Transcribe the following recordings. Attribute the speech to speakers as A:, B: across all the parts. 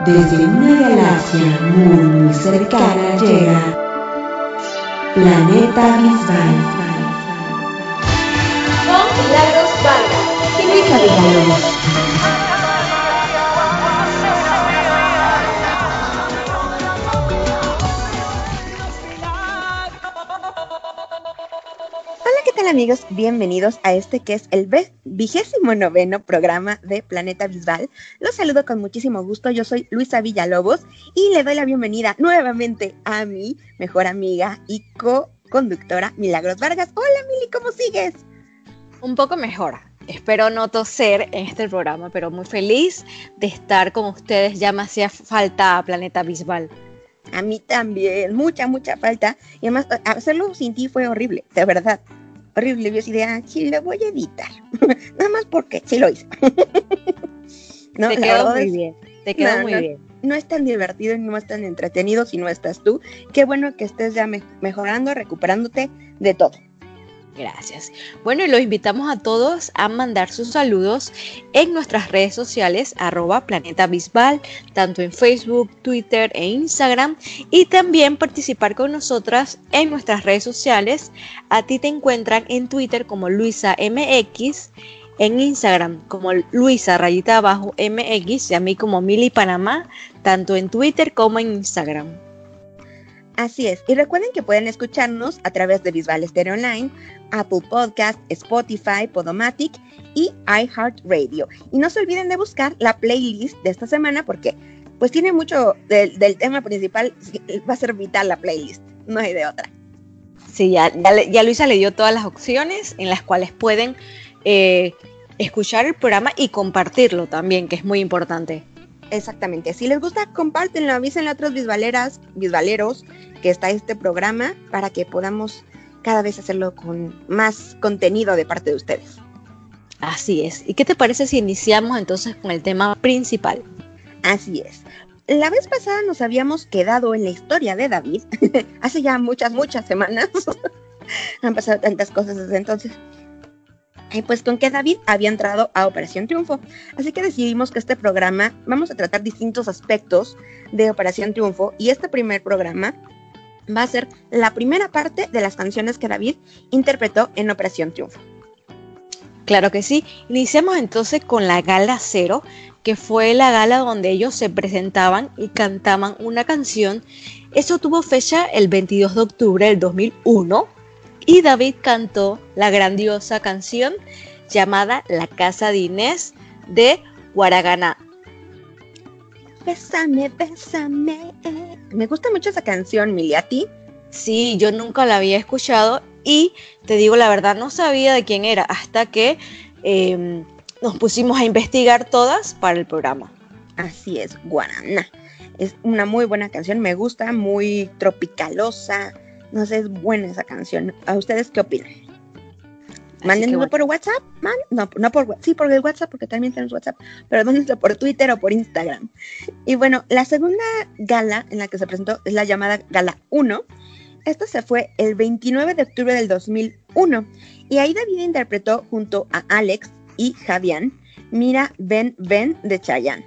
A: Desde una galaxia muy cercana llega Planeta Bisbal.
B: Con Milagros Vargas
A: y Luisa Villalobos.
C: ¿Qué tal, amigos? Bienvenidos a este que es el 29º programa de Planeta Bisbal. Los saludo con muchísimo gusto. Yo soy Luisa Villalobos y le doy la bienvenida nuevamente a mi mejor amiga y co-conductora Milagros Vargas. Hola, Mili, ¿cómo sigues?
D: Un poco mejor. Espero no toser en este programa, pero muy feliz de estar con ustedes. Ya me hacía falta Planeta Bisbal.
C: A mí también, mucha falta. Y además, hacerlo sin ti fue horrible, de verdad. Horrible, yo así de, sí, lo voy a editar. Nada más porque sí lo hice.
D: No, te quedó muy bien, te quedó muy bien.
C: No es tan divertido y no es tan entretenido si no estás tú. Qué bueno que estés ya mejorando, recuperándote de todo.
D: Gracias. Bueno, y los invitamos a todos a mandar sus saludos en nuestras redes sociales, @PlanetaBisbal, tanto en Facebook, Twitter e Instagram, y también participar con nosotras en nuestras redes sociales. A ti te encuentran en Twitter como LuisaMX, en Instagram como Luisa_MX y a mí como Mili Panamá, tanto en Twitter como en Instagram.
C: Así es, y recuerden que pueden escucharnos a través de Bisbal Stereo Online, Apple Podcast, Spotify, Podomatic y iHeartRadio. Y no se olviden de buscar la playlist de esta semana porque pues tiene mucho del tema principal, va a ser vital la playlist, no hay de otra.
D: Sí, ya Luisa le dio todas las opciones en las cuales pueden escuchar el programa y compartirlo también, que es muy importante.
C: Exactamente, si les gusta, compártenlo, avísenle a otros bisbaleros que está este programa para que podamos cada vez hacerlo con más contenido de parte de ustedes.
D: Así es. ¿Y qué te parece si iniciamos entonces con el tema principal?
C: Así es. La vez pasada nos habíamos quedado en la historia de David, hace ya muchas semanas, han pasado tantas cosas desde entonces. Y pues con que David había entrado a Operación Triunfo. Así que decidimos que este programa vamos a tratar distintos aspectos de Operación Triunfo. Y este primer programa va a ser la primera parte de las canciones que David interpretó en Operación Triunfo.
D: Claro que sí. Iniciamos entonces con la Gala 0, que fue la gala donde ellos se presentaban y cantaban una canción. Eso tuvo fecha el 22 de octubre del 2001. Y David cantó la grandiosa canción llamada La Casa de Inés de Guaraganá.
C: Bésame, bésame. Me gusta mucho esa canción, Mili, ¿a ti?
D: Sí, yo nunca la había escuchado y te digo la verdad, no sabía de quién era hasta que nos pusimos a investigar todas para el programa.
C: Así es, Guaraná. Es una muy buena canción, me gusta, muy tropicalosa. No sé, es buena esa canción. ¿A ustedes qué opinan? Mándenlo por WhatsApp. No por WhatsApp. Sí, por el WhatsApp, porque también tenemos WhatsApp. Pero mándenlo por Twitter o por Instagram. Y bueno, la segunda gala en la que se presentó es la llamada Gala 1. Esta se fue el 29 de octubre del 2001. Y ahí David interpretó junto a Alex y Javián Mira, ven, ven de Chayanne.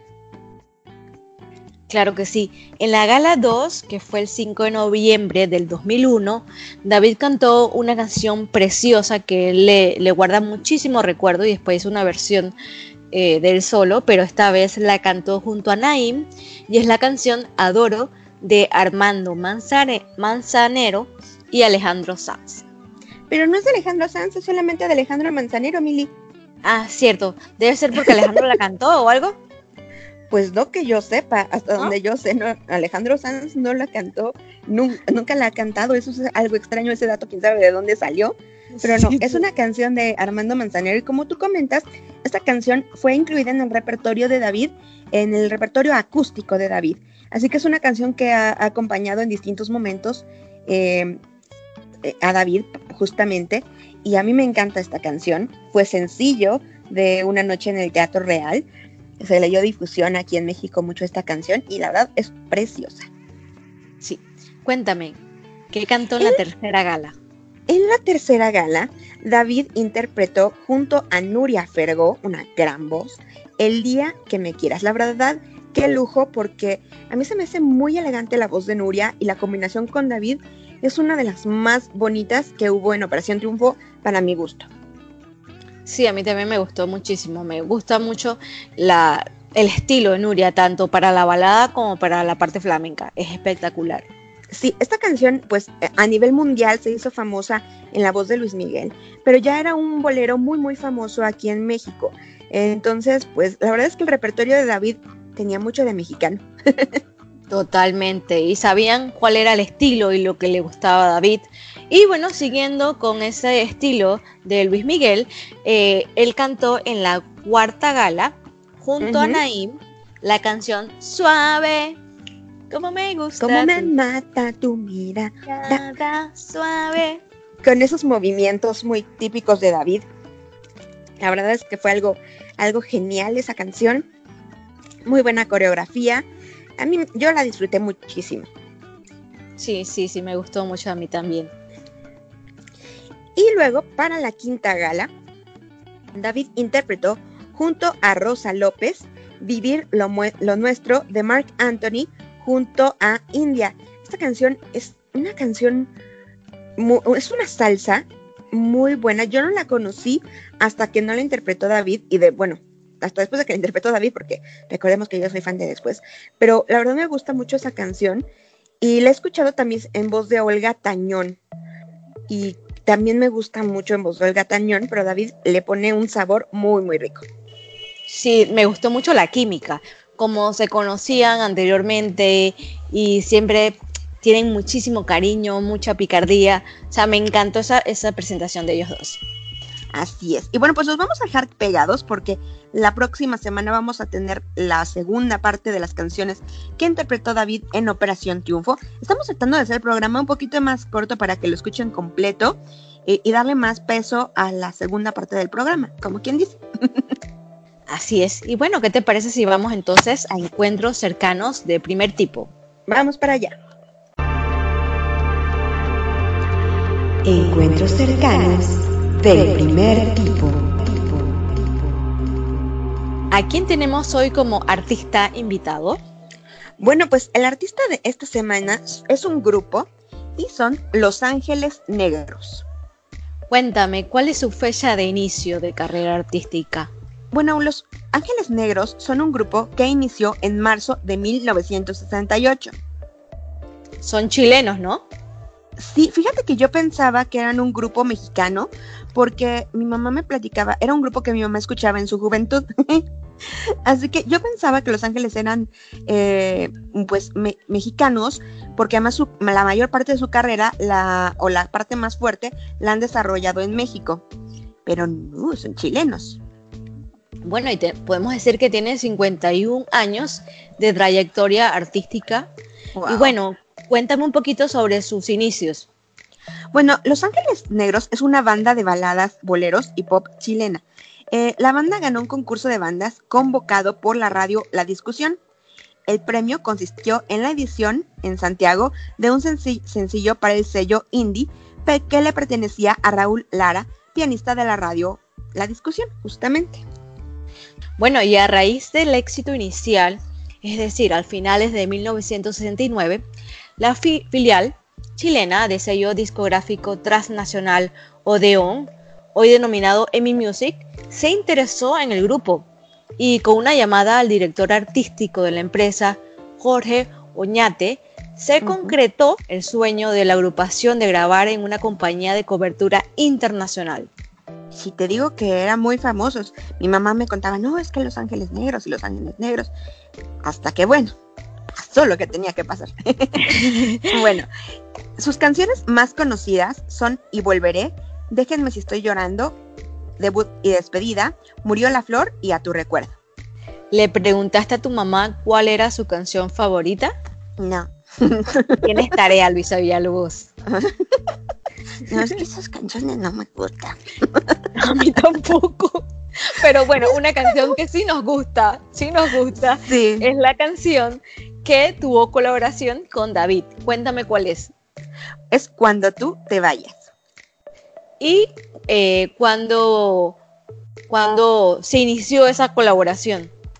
D: Claro que sí. En la Gala 2, que fue el 5 de noviembre del 2001, David cantó una canción preciosa que le guarda muchísimo recuerdo y después hizo una versión del solo, pero esta vez la cantó junto a Naim y es la canción Adoro de Armando Manzanero y Alejandro Sanz.
C: Pero no es de Alejandro Sanz, es solamente de Alejandro Manzanero, Mili.
D: Ah, cierto. Debe ser porque Alejandro la cantó o algo.
C: Pues no que yo sepa, hasta donde yo sé, no, Alejandro Sanz no la cantó, nunca la ha cantado, eso es algo extraño, ese dato, quién sabe de dónde salió, pero no, es una canción de Armando Manzanero y como tú comentas, esta canción fue incluida en el repertorio de David, en el repertorio acústico de David, así que es una canción que ha acompañado en distintos momentos a David justamente, y a mí me encanta esta canción, fue sencillo de Una noche en el Teatro Real. Se le dio difusión aquí en México mucho esta canción y la verdad es preciosa.
D: Sí, cuéntame, ¿qué cantó en la tercera gala?
C: En la tercera gala, David interpretó junto a Nuria Fergó, una gran voz, El día que me quieras. La verdad, qué lujo, porque a mí se me hace muy elegante la voz de Nuria y la combinación con David es una de las más bonitas que hubo en Operación Triunfo para mi gusto.
D: Sí, a mí también me gustó muchísimo. Me gusta mucho el estilo de Nuria, tanto para la balada como para la parte flamenca. Es espectacular.
C: Sí, esta canción pues a nivel mundial se hizo famosa en la voz de Luis Miguel, pero ya era un bolero muy muy famoso aquí en México. Entonces pues la verdad es que el repertorio de David tenía mucho de mexicano.
D: Totalmente, y sabían cuál era el estilo y lo que le gustaba a David. Y bueno, siguiendo con ese estilo de Luis Miguel, él cantó en la cuarta gala, junto a Naim, la canción Suave, como me gusta.
C: Como me mata tu
D: mirada suave.
C: Con esos movimientos muy típicos de David. La verdad es que fue algo genial esa canción. Muy buena coreografía. A mí, yo la disfruté muchísimo.
D: Sí, me gustó mucho a mí también.
C: Y luego, para la quinta gala, David interpretó junto a Rosa López Vivir lo Nuestro de Marc Anthony junto a India. Esta canción es una canción, es una salsa muy buena. Yo no la conocí hasta que no la interpretó David hasta después de que la interpretó David, porque recordemos que yo soy fan de después. Pero la verdad me gusta mucho esa canción y la he escuchado también en voz de Olga Tañón. Y también me gusta mucho en voz de Olga Tañón, pero David le pone un sabor muy, muy rico.
D: Sí, me gustó mucho la química, como se conocían anteriormente y siempre tienen muchísimo cariño, mucha picardía. O sea, me encantó esa presentación de ellos dos.
C: Así es. Y bueno, pues nos vamos a dejar pegados porque la próxima semana vamos a tener la segunda parte de las canciones que interpretó David en Operación Triunfo. Estamos tratando de hacer el programa un poquito más corto para que lo escuchen completo y darle más peso a la segunda parte del programa, como quien dice.
D: Así es. Y bueno, ¿qué te parece si vamos entonces a encuentros cercanos de primer tipo?
C: Vamos para allá.
A: Encuentros cercanos del primer tipo.
D: ¿A quién tenemos hoy como artista invitado?
C: Bueno, pues el artista de esta semana es un grupo y son Los Ángeles Negros.
D: Cuéntame, ¿cuál es su fecha de inicio de carrera artística?
C: Bueno, Los Ángeles Negros son un grupo que inició en marzo de 1968.
D: Son chilenos, ¿no?
C: Sí, fíjate que yo pensaba que eran un grupo mexicano porque mi mamá me platicaba, era un grupo que mi mamá escuchaba en su juventud. Así que yo pensaba que Los Ángeles eran mexicanos porque además la mayor parte de su carrera, la parte más fuerte, la han desarrollado en México. Pero no, son chilenos.
D: Bueno, y podemos decir que tiene 51 años de trayectoria artística. Wow. Y bueno, cuéntame un poquito sobre sus inicios.
C: Bueno, Los Ángeles Negros es una banda de baladas, boleros y pop chilena. La banda ganó un concurso de bandas convocado por la radio La Discusión. El premio consistió en la edición en Santiago de un sencillo para el sello indie que le pertenecía a Raúl Lara, pianista de la radio La Discusión, justamente.
D: Bueno, y a raíz del éxito inicial, es decir, al finales de 1969, la filial chilena de sello discográfico transnacional Odeón, hoy denominado EMI Music, se interesó en el grupo y con una llamada al director artístico de la empresa, Jorge Oñate, se concretó el sueño de la agrupación de grabar en una compañía de cobertura internacional.
C: Si te digo que eran muy famosos, mi mamá me contaba, no, es que Los Ángeles Negros y Los Ángeles Negros, hasta que bueno, pasó lo que tenía que pasar. Bueno, sus canciones más conocidas son Y Volveré, Déjenme si estoy llorando, Debut y despedida, Murió la flor y A tu recuerdo.
D: ¿Le preguntaste a tu mamá cuál era su canción favorita?
C: No.
D: Tienes tarea, Luisa Villalobos.
C: No, es que esas canciones no me gustan.
D: A mí tampoco. Pero bueno, una canción que sí nos gusta, sí, es la canción que tuvo colaboración con David. Cuéntame cuál es.
C: Es Cuando tú te vayas.
D: Y cuando se inició esa colaboración.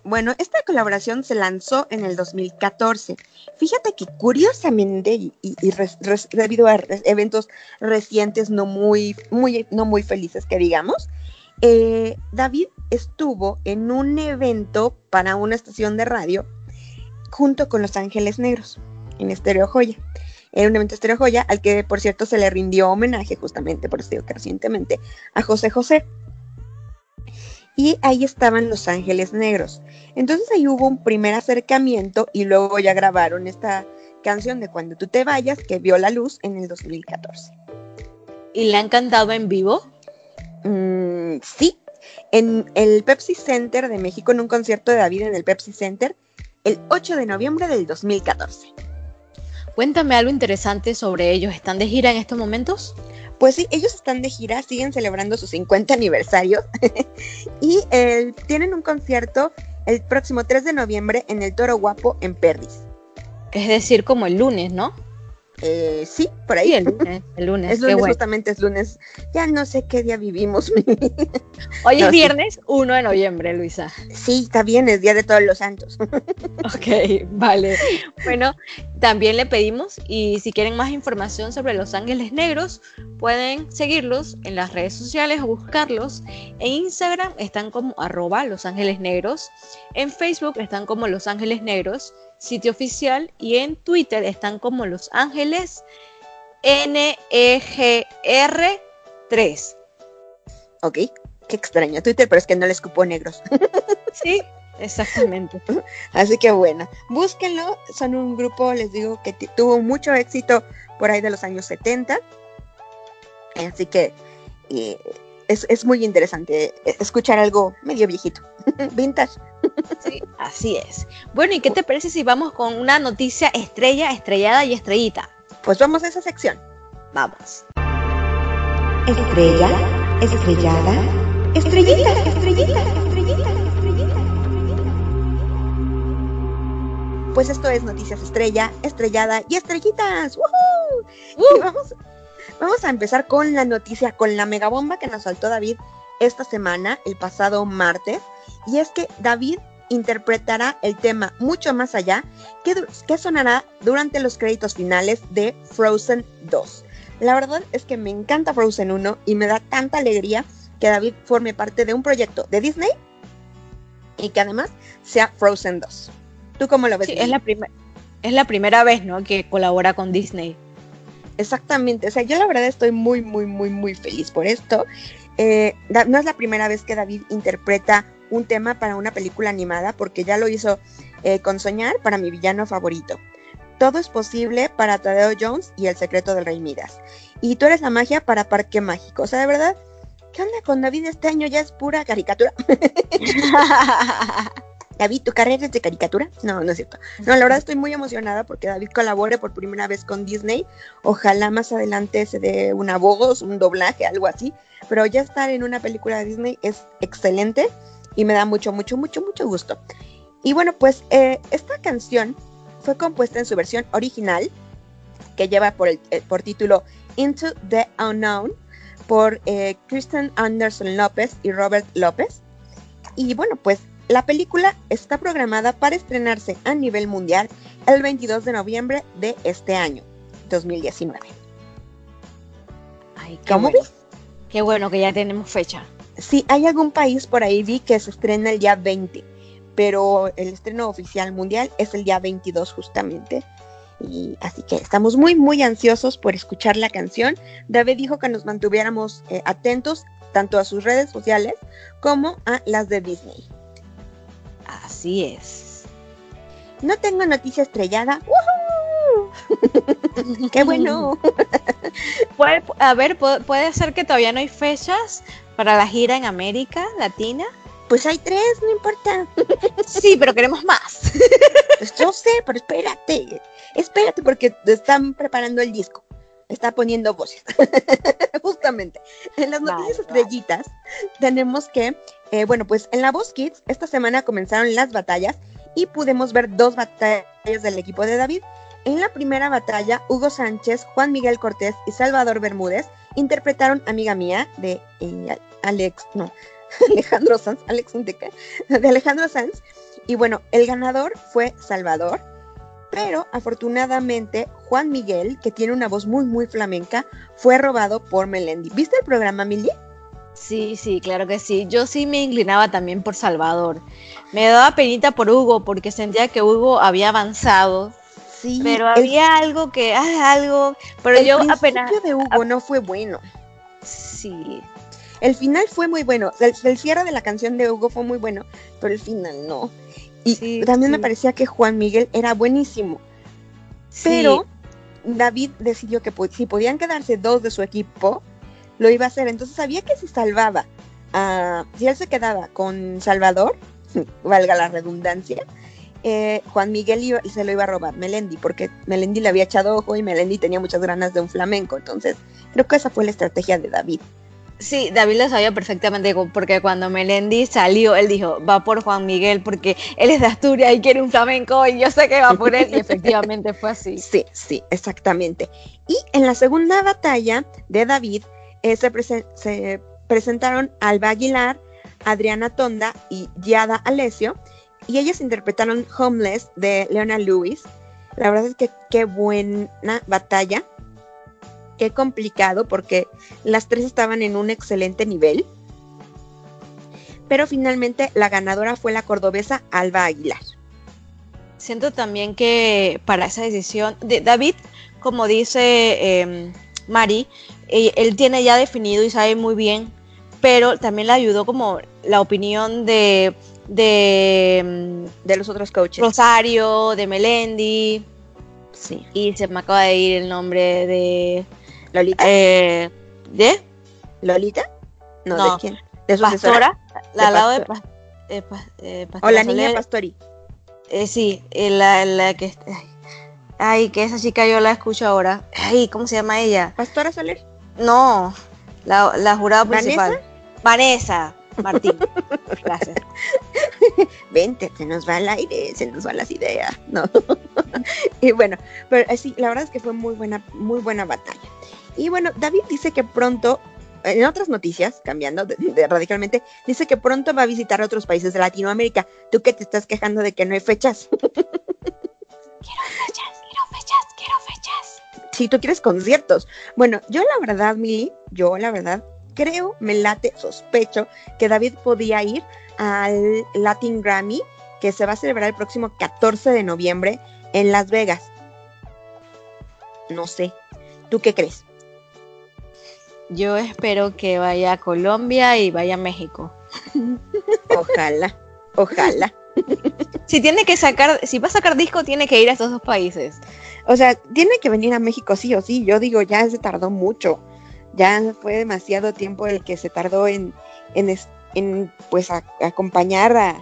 C: Bueno, esta colaboración se lanzó en el 2014. Fíjate que curiosamente, debido a eventos recientes no muy felices que digamos, David estuvo en un evento para una estación de radio junto con Los Ángeles Negros en Estéreo Joya. Era un evento Estéreo Joya al que, por cierto, se le rindió homenaje justamente, por eso digo que recientemente, a José José. Y ahí estaban Los Ángeles Negros. Entonces ahí hubo un primer acercamiento y luego ya grabaron esta canción de Cuando tú te vayas, que vio la luz en el 2014.
D: ¿Y la han cantado en vivo?
C: Sí, en el Pepsi Center de México, en un concierto de David en el Pepsi Center, el 8 de noviembre del 2014.
D: Cuéntame algo interesante sobre ellos. ¿Están de gira en estos momentos?
C: Pues sí, ellos están de gira, siguen celebrando su 50 aniversario y tienen un concierto el próximo 3 de noviembre en el Toro Guapo en Perris.
D: Es decir, como el lunes, ¿no?
C: Sí, por ahí.
D: Sí, el lunes.
C: Es lunes,
D: bueno.
C: justamente es lunes. Ya no sé qué día vivimos.
D: Hoy es viernes 1 de noviembre, Luisa.
C: Sí, está bien, es Día de Todos los Santos.
D: Ok, vale. Bueno, también le pedimos, y si quieren más información sobre Los Ángeles Negros, pueden seguirlos en las redes sociales o buscarlos. En Instagram están como @LosAngelesNegros. En Facebook están como Los Ángeles Negros, sitio oficial, y en Twitter están como Los Ángeles NEGR3.
C: Ok, qué extraño Twitter, pero es que no les cupo negros.
D: Sí, exactamente.
C: Así que bueno, búsquenlo, son un grupo, les digo, que tuvo mucho éxito por ahí de los años 70, así que es muy interesante escuchar algo medio viejito, vintage.
D: Sí, así es. Bueno, ¿y qué te parece si vamos con una noticia estrellada y estrellita?
C: Pues vamos a esa sección.
D: Vamos.
A: Estrella, estrellada, estrellita, estrellita, estrellita, estrellita.
C: Pues esto es Noticias Estrella, Estrellada y Estrellitas. ¡Woohoo! Y vamos a empezar con la noticia, con la megabomba que nos saltó David esta semana, el pasado martes. Y es que David interpretará el tema Mucho Más Allá, que sonará durante los créditos finales de Frozen 2. La verdad es que me encanta Frozen 1 y me da tanta alegría que David forme parte de un proyecto de Disney y que además sea Frozen 2. ¿Tú cómo lo ves?
D: Sí, es la primera vez, ¿no?, que colabora con Disney.
C: Exactamente, o sea, yo la verdad estoy muy feliz por esto. No es la primera vez que David interpreta un tema para una película animada, porque ya lo hizo con Soñar para Mi Villano Favorito. Todo es posible para Tadeo Jones y El Secreto del Rey Midas. Y Tú eres la magia para Parque Mágico. O sea, de verdad, ¿qué onda con David este año? Ya es pura caricatura. David, ¿tu carrera es de caricatura? No, no es cierto. No, la verdad estoy muy emocionada porque David colabore por primera vez con Disney. Ojalá más adelante se dé una voz, un doblaje, algo así. Pero ya estar en una película de Disney es excelente y me da mucho gusto. Y bueno, pues esta canción fue compuesta en su versión original, que lleva por título Into the Unknown, por Kristen Anderson López y Robert López. Y bueno, pues la película está programada para estrenarse a nivel mundial el 22 de noviembre de este año, 2019.
D: Ay,
C: ¿Cómo ves?
D: Qué bueno que ya tenemos fecha.
C: Sí, hay algún país por ahí, vi que se estrena el día 20, pero el estreno oficial mundial es el día 22 justamente. Y así que estamos muy ansiosos por escuchar la canción. David dijo que nos mantuviéramos atentos tanto a sus redes sociales como a las de Disney.
D: Así es.
C: No tengo noticia estrellada. ¡Woohoo! ¡Qué bueno!
D: Puede ser que todavía no hay fechas para la gira en América Latina.
C: Pues hay 3, no importa.
D: Sí, pero queremos más.
C: Pues yo sé, pero espérate porque están preparando el disco. Está poniendo voces. Justamente. En las noticias estrellitas tenemos que, bueno, pues en La Voz Kids esta semana comenzaron las batallas y pudimos ver 2 batallas del equipo de David. En la primera batalla, Hugo Sánchez, Juan Miguel Cortés y Salvador Bermúdez interpretaron Amiga Mía de Alejandro Sanz, de Alejandro Sanz. Y bueno, el ganador fue Salvador, pero afortunadamente Juan Miguel, que tiene una voz muy, muy flamenca, fue robado por Melendi. ¿Viste el programa, Mili?
D: Sí, claro que sí. Yo sí me inclinaba también por Salvador. Me daba penita por Hugo porque sentía que Hugo había avanzado.
C: Sí,
D: pero había algo pero yo apenas...
C: El principio de Hugo no fue bueno.
D: Sí.
C: El final fue muy bueno. El cierre de la canción de Hugo fue muy bueno, pero el final no. Y también me parecía que Juan Miguel era buenísimo. Pero David decidió que si podían quedarse 2 de su equipo, lo iba a hacer. Entonces sabía que si si él se quedaba con Salvador, valga la redundancia, Juan Miguel se lo iba a robar Melendi, porque Melendi le había echado ojo y Melendi tenía muchas ganas de un flamenco. Entonces creo que esa fue la estrategia de David.
D: Sí, David lo sabía perfectamente, porque cuando Melendi salió, él dijo, va por Juan Miguel porque él es de Asturias y quiere un flamenco y yo sé que va por él, y efectivamente fue así.
C: Sí, exactamente. Y en la segunda batalla de David se presentaron Alba Aguilar, Adriana Tonda y Giada Alessio, y ellas interpretaron Homeless de Leona Lewis. La verdad es que qué buena batalla. Qué complicado, porque las 3 estaban en un excelente nivel. Pero finalmente la ganadora fue la cordobesa Alba Aguilar.
D: Siento también que para esa decisión, David, como dice Mari, él tiene ya definido y sabe muy bien, pero también le ayudó como la opinión de
C: los otros coaches.
D: Rosario, de Melendi.
C: Sí.
D: Y se me acaba de ir el nombre de...
C: ¿Lolita?
D: ¿De?
C: ¿Lolita? No, ¿de quién?
D: ¿De Pastora? Al lado de
C: Pastora. O la niña Pastori.
D: Sí, la que... Ay, que esa chica yo la escucho ahora. Ay, ¿cómo se llama ella?
C: ¿Pastora Soler?
D: No, la jurada principal. Vanessa Martín. Gracias.
C: Vente, se nos va el aire, se nos van las ideas, ¿no? Y bueno, pero sí, la verdad es que fue muy buena batalla. Y bueno, David dice que pronto, en otras noticias, cambiando radicalmente, dice que pronto va a visitar otros países de Latinoamérica. ¿Tú qué te estás quejando de que no hay fechas?
D: Quiero fechas.
C: Si tú quieres conciertos. Bueno, yo la verdad, Mili, creo, me late, sospecho que David podía ir al Latin Grammy, que se va a celebrar el próximo 14 de noviembre en Las Vegas. No sé, ¿tú qué crees?
D: Yo espero que vaya a Colombia y vaya a México.
C: Ojalá.
D: Si va a sacar disco, tiene que ir a estos 2 países.
C: O sea, tiene que venir a México sí o sí. Yo digo, ya se tardó mucho. Ya fue demasiado tiempo el que se tardó en pues acompañar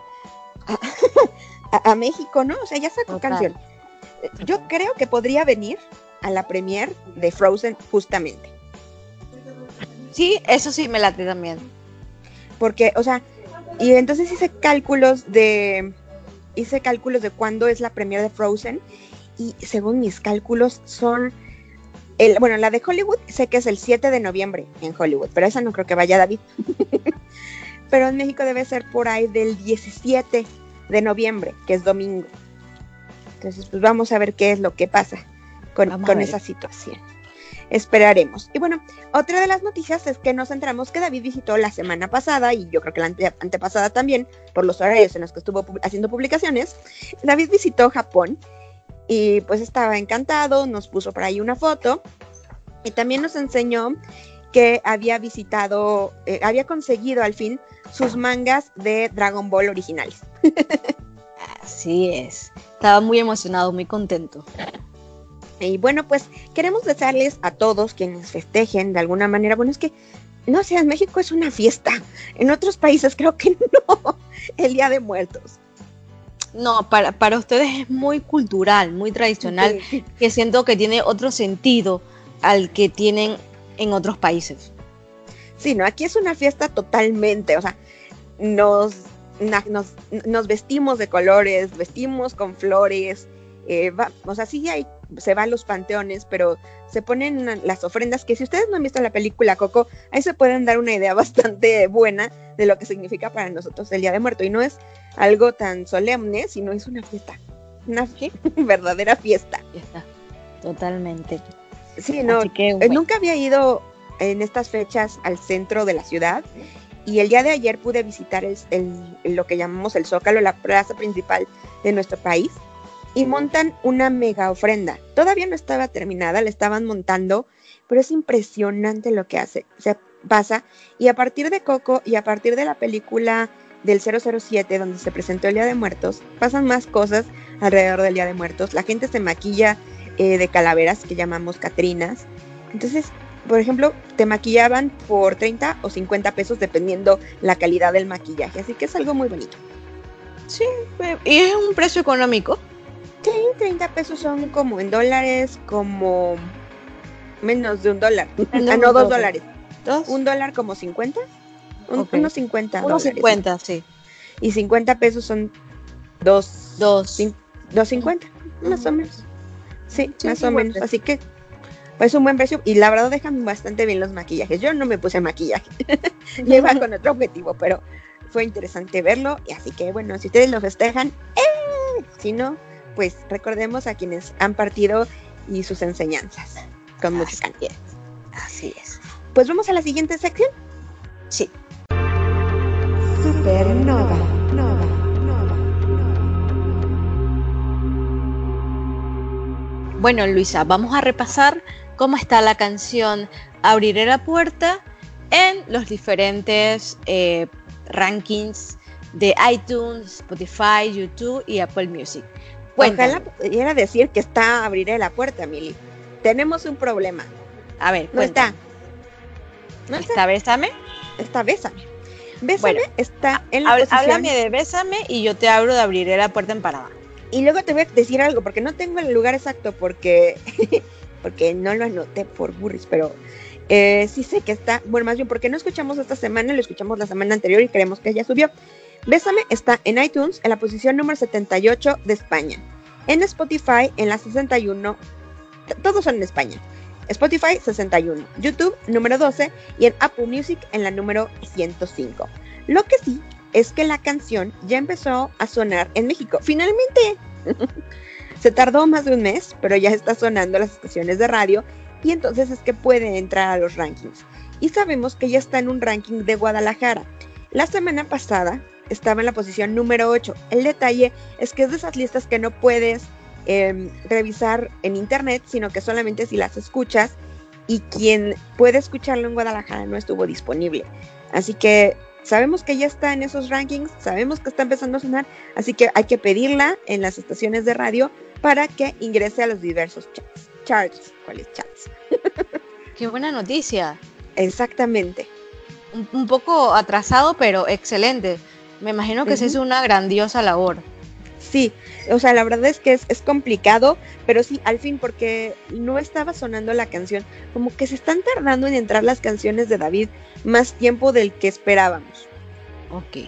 C: a México, ¿no? O sea, ya sacó canción. Yo creo que podría venir a la premier de Frozen justamente.
D: Sí, eso sí me late también.
C: Porque, o sea, y entonces hice cálculos de cuándo es la premier de Frozen, y según mis cálculos son la de Hollywood sé que es el 7 de noviembre en Hollywood, pero esa no creo que vaya David. Pero en México debe ser por ahí del 17 de noviembre, que es domingo. Entonces, pues vamos a ver qué es lo que pasa con esa situación. Esperaremos. Y bueno, otra de las noticias es que nos enteramos que David visitó la semana pasada, y yo creo que la antepasada también, por los horarios en los que estuvo haciendo publicaciones. David visitó Japón y pues estaba encantado, nos puso por ahí una foto y también nos enseñó que había conseguido al fin sus mangas de Dragon Ball originales.
D: Así es. Estaba muy emocionado, muy contento.
C: Y bueno, pues queremos desearles a todos quienes festejen de alguna manera. Bueno, es que, no sé, en México es una fiesta. En otros países creo que no. El Día de Muertos.
D: No, para ustedes es muy cultural, muy tradicional, sí. Que siento que tiene otro sentido al que tienen en otros países.
C: Sí, no, aquí es una fiesta totalmente, o sea, nos vestimos de colores, vestimos con flores, o sea, sí hay se va a los panteones, pero se ponen las ofrendas, que si ustedes no han visto la película Coco, ahí se pueden dar una idea bastante buena de lo que significa para nosotros el Día de Muertos. Y no es algo tan solemne, sino es una fiesta, una verdadera fiesta.
D: Totalmente.
C: Sí, no, nunca había ido en estas fechas al centro de la ciudad, y el día de ayer pude visitar lo que llamamos el Zócalo, la plaza principal de nuestro país, y montan una mega ofrenda. Todavía no estaba terminada, la estaban montando, pero es impresionante lo que pasa, y a partir de Coco y a partir de la película del 007, donde se presentó el Día de Muertos, pasan más cosas alrededor del Día de Muertos. La gente se maquilla de calaveras, que llamamos catrinas. Entonces, por ejemplo, te maquillaban por 30 o 50 pesos dependiendo la calidad del maquillaje, así que es algo muy bonito.
D: Sí, y es un precio económico.
C: Sí, 30 pesos son como en dólares, como menos de $1. No, $2.
D: ¿Dos?
C: $1 como 50.
D: Okay.
C: Unos 50
D: unos
C: dólares.
D: 50, sí.
C: Y 50 pesos son 2.50, más o menos. Sí, más o menos. Así que pues un buen precio, y la verdad dejan bastante bien los maquillajes. Yo no me puse maquillaje, yo iba con otro objetivo, pero fue interesante verlo, y así que bueno, si ustedes lo festejan, si no, pues recordemos a quienes han partido y sus enseñanzas con mucha cantidad.
D: Así es.
C: Pues vamos a la siguiente sección.
D: Sí.
A: Supernova.
D: Bueno, Luisa, vamos a repasar cómo está la canción Abriré la puerta en los diferentes rankings de iTunes, Spotify, YouTube y Apple Music.
C: Ojalá pudiera decir que está Abriré la puerta, Mili. Tenemos un problema.
D: A ver,
C: no está.
D: ¿No está Bésame?
C: Está Bésame. Bésame está en la posición...
D: Háblame de Bésame y yo te hablo de Abriré la puerta en Panamá.
C: Y luego te voy a decir algo, porque no tengo el lugar exacto, porque no lo anoté por burris, pero sí sé que está, bueno, más bien porque no escuchamos esta semana, lo escuchamos la semana anterior y creemos que ya subió. Bésame está en iTunes en la posición número 78 de España, en Spotify en la 61, todos son en España, Spotify 61, YouTube número 12 y en Apple Music en la número 105. Lo que sí es que la canción ya empezó a sonar en México. Finalmente, se tardó más de un mes, pero ya está sonando las estaciones de radio, y entonces es que puede entrar a los rankings. Y sabemos que ya está en un ranking de Guadalajara. La semana pasada estaba en la posición número 8. El detalle es que es de esas listas que no puedes revisar en internet, sino que solamente si las escuchas, y quien puede escucharlo en Guadalajara no estuvo disponible. Así que sabemos que ya está en esos rankings, sabemos que está empezando a sonar, así que hay que pedirla en las estaciones de radio para que ingrese a los diversos charts. ¿Cuáles charts?
D: Qué buena noticia.
C: Exactamente.
D: Un poco atrasado, pero excelente. Me imagino que se hizo una grandiosa labor.
C: Sí, o sea, la verdad es que es complicado, pero sí, al fin, porque no estaba sonando la canción. Como que se están tardando en entrar las canciones de David más tiempo del que esperábamos.
D: Ok.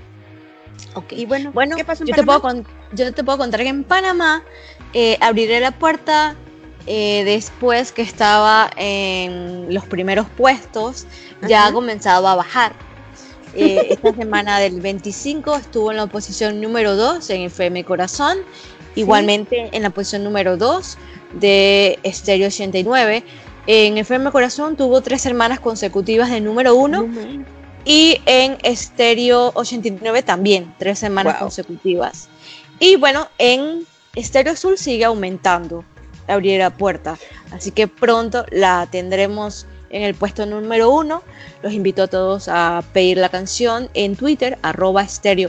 C: Y bueno, ¿qué pasó en
D: Panamá? Yo te puedo contar que en Panamá Abriré la puerta después que estaba en los primeros puestos, ya ha comenzado a bajar. Esta semana del 25 estuvo en la posición número 2 en FM Corazón, igualmente en la posición número 2 de Estéreo 89. En FM Corazón tuvo 3 semanas consecutivas de número 1 y en Estéreo 89 también 3 semanas consecutivas. Y bueno, en Estéreo Azul sigue aumentando Abrir la puerta, así que pronto la tendremos en el puesto número 1. Los invito a todos a pedir la canción en Twitter, @Estéreo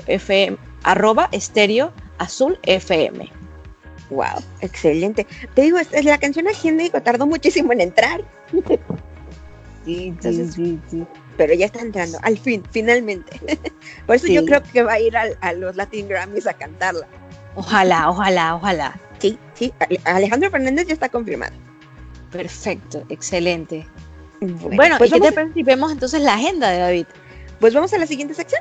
D: Azul FM.
C: Wow, excelente. Te digo, la canción aquí en México tardó muchísimo en entrar.
D: Sí.
C: Pero ya está entrando, al fin, finalmente. Por eso yo creo que va a ir a los Latin Grammys a cantarla.
D: Ojalá.
C: Sí, Alejandro Fernández ya está confirmado.
D: Perfecto, excelente.
C: Bueno,
D: pues ¿y qué te parece si vemos entonces la agenda de David?
C: Pues vamos a la siguiente sección.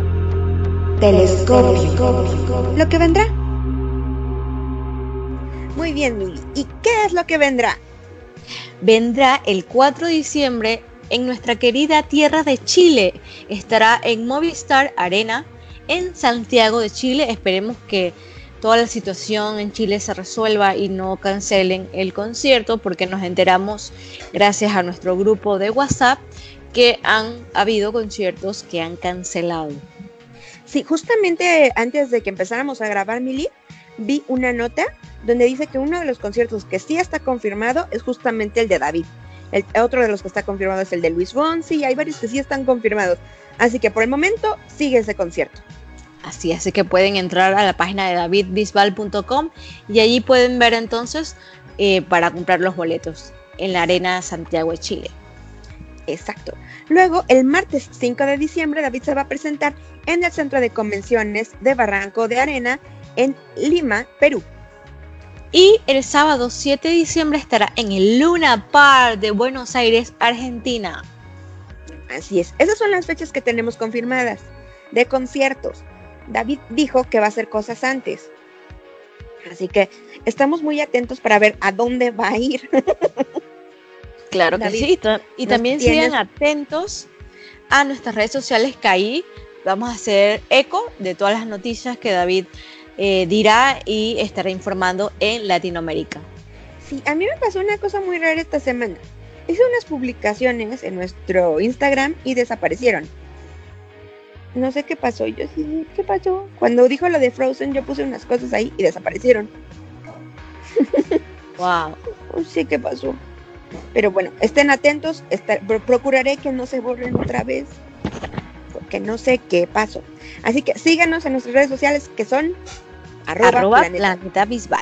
A: Telescopio.
C: Lo que vendrá. Muy bien, Mili. ¿Y qué es lo que vendrá?
D: Vendrá el 4 de diciembre en nuestra querida tierra de Chile. Estará en Movistar Arena en Santiago de Chile. Esperemos que toda la situación en Chile se resuelva y no cancelen el concierto, porque nos enteramos gracias a nuestro grupo de WhatsApp que han habido conciertos que han cancelado.
C: Sí, justamente antes de que empezáramos a grabar, Mili, vi una nota donde dice que uno de los conciertos que sí está confirmado es justamente el de David. El otro de los que está confirmado es el de Luis Fonsi, y hay varios que sí están confirmados. Así que por el momento sigue ese concierto.
D: Así que pueden entrar a la página de davidbisbal.com y allí pueden ver entonces para comprar los boletos en la Arena Santiago de Chile.
C: Exacto. Luego, el martes 5 de diciembre, David se va a presentar en el Centro de Convenciones de Barranco de Arena en Lima, Perú.
D: Y el sábado 7 de diciembre estará en el Luna Park de Buenos Aires, Argentina.
C: Así es. Esas son las fechas que tenemos confirmadas de conciertos. David dijo que va a hacer cosas antes. Así que estamos muy atentos para ver a dónde va a ir.
D: Claro que
C: David,
D: sí. Y también sigan atentos a nuestras redes sociales, que ahí vamos a hacer eco de todas las noticias que David dirá y estará informando en Latinoamérica.
C: Sí, a mí me pasó una cosa muy rara esta semana. Hice unas publicaciones en nuestro Instagram y desaparecieron. No sé qué pasó. Yo sí, ¿qué pasó? Cuando dijo lo de Frozen, yo puse unas cosas ahí y desaparecieron.
D: Wow.
C: No sé qué pasó. Pero bueno, estén atentos. Procuraré que no se borren otra vez, porque no sé qué pasó. Así que síganos en nuestras redes sociales, que son
D: Planeta Bisbal.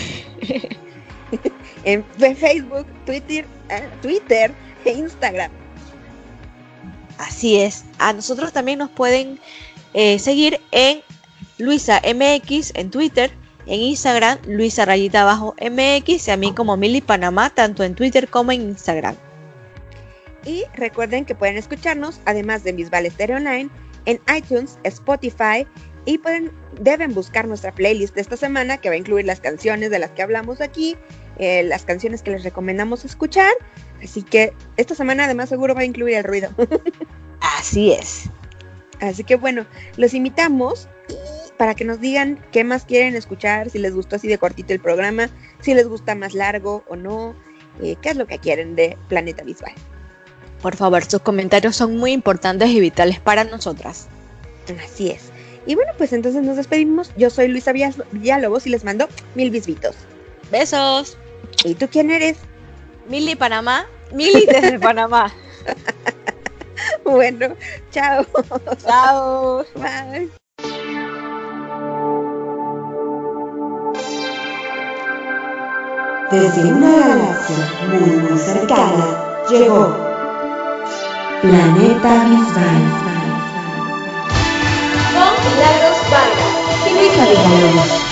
C: en Facebook, Twitter e Instagram.
D: Así es. A nosotros también nos pueden seguir en Luisa MX en Twitter, en Instagram Luisa _MX, y a mí como Mili Panamá, tanto en Twitter como en Instagram.
C: Y recuerden que pueden escucharnos, además de Bisbal Stereo Online, en iTunes, Spotify, y deben buscar nuestra playlist de esta semana, que va a incluir las canciones de las que hablamos aquí, las canciones que les recomendamos escuchar. Así que esta semana además seguro va a incluir el ruido.
D: Así es.
C: Así que bueno, los invitamos para que nos digan qué más quieren escuchar, si les gustó así de cortito el programa, si les gusta más largo o no, qué es lo que quieren de Planeta Bisbal.
D: Por favor, sus comentarios son muy importantes y vitales para nosotras.
C: Así es. Y bueno, pues entonces nos despedimos. Yo soy Luisa Villalobos y les mando 1000 bisbitos.
D: Besos.
C: ¿Y tú quién eres?
D: Mili Panamá. Mili desde Panamá.
C: Bueno, chao.
D: Chao.
C: Bye.
A: Desde una galaxia muy cercana llegó Planeta Bisbal.
B: Con Milagros Vargas.
A: Luisa Villalobos.